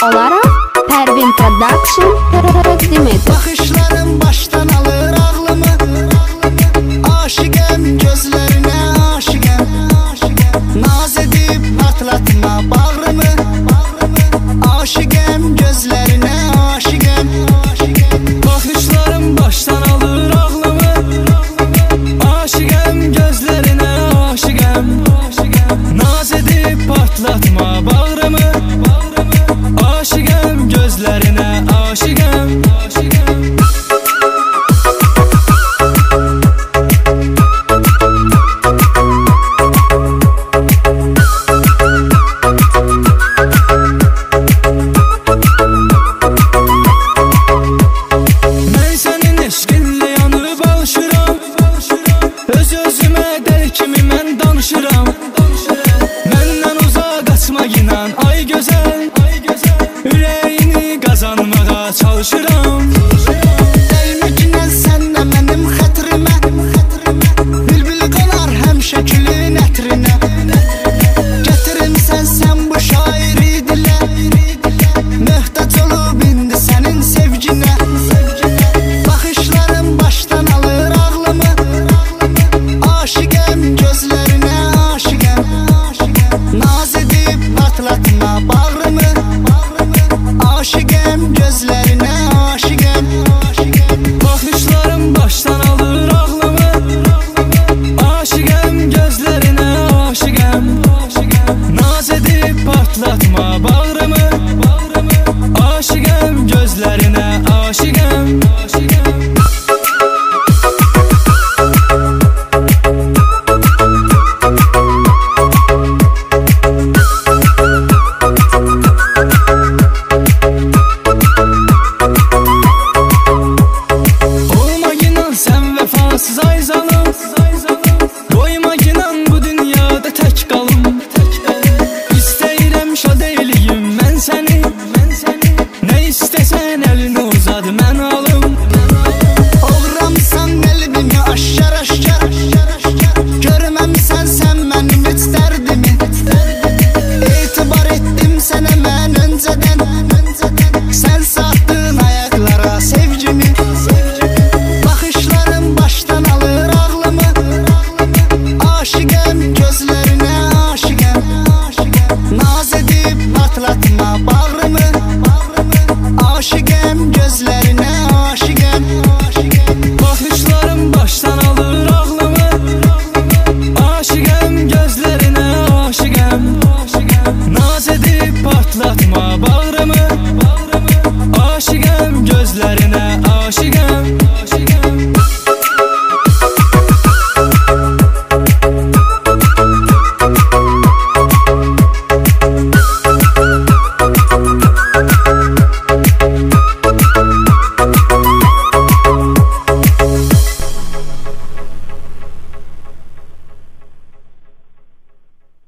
olaraq Pərvin Production təqdim edir. Baxışlarım başdan alır ağlımı, aşiqəm gözlərinə aşiqəm, naz edib partlatma bağrımı, aşiqəm gözlərinə aşiqəm. Baxışlarım başdan alır ağlımı, aşiqəm gözlərinə aşiqəm, naz edib partlatma bağrımı, aşiqəm gözlərinə aşiqəm. Mən sənin eşqinlə yanıb alışıram, öz-özümə dəli kimi mən danışıram. Məndən uzaq qaçma inan ay gözəl, ürəyini qazanmağa çalışıram.